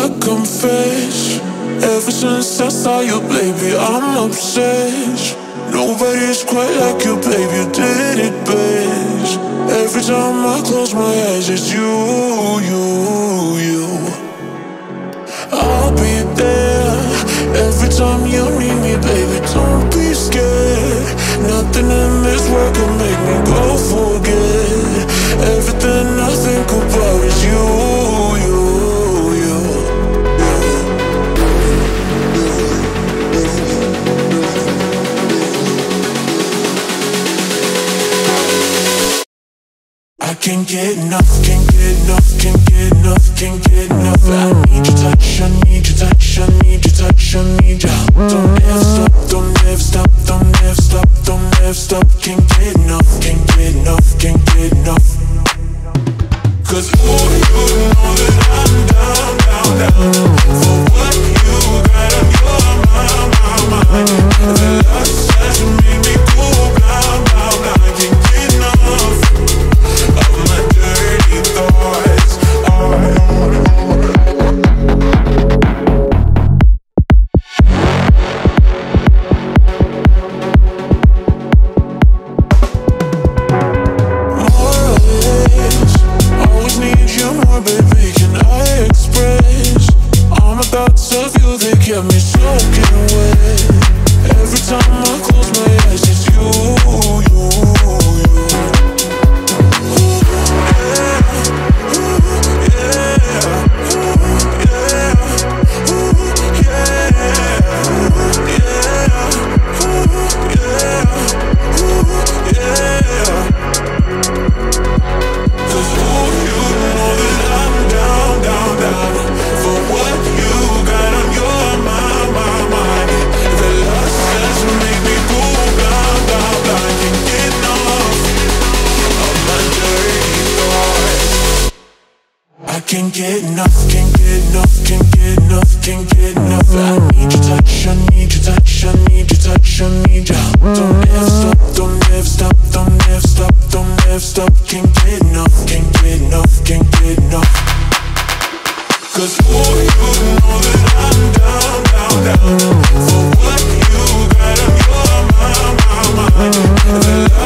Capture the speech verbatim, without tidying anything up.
I confess, ever since I saw you, baby, I'm obsessed. Nobody's quite like you, baby, you did it best. Every time I close my eyes, it's you, you, you. I'll be there every time you need me, baby, don't be scared. Nothing in this world can make me go forget. Everything I think about is you, you, you, I can't get enough, can't get enough, can't get enough, can't get enough. I need your touch, I need your touch, I need your touch, I need you. Don't ever stop, don't ever stop, don't ever stop, don't ever stop. Can't get enough, can't get enough, can't get enough. Cause oh, you know that I'm down, down, down for what you got on your mind, mind, mind. The lust has made me go blind, blind, blind. I can't get enough of my dirty thoughts. Kept me soaking wet. Every time I close my eyes, it's you, you, you. Ooh, yeah, ooh, yeah, ooh, yeah, ooh, yeah, ooh, yeah, ooh, yeah, ooh, yeah. Cause ooh, you know that I'm down, down, down for what you got on your can't get enough, can't get enough, can't get enough, can't get enough. I need your touch, I need your touch, I need your touch, I need you. Don't ever stop, don't ever stop, don't ever stop, don't ever stop. Can't get enough, can't get enough, can't get enough. Cause oh, you know that I'm down, down, down for what you got on your mind, mind, mind.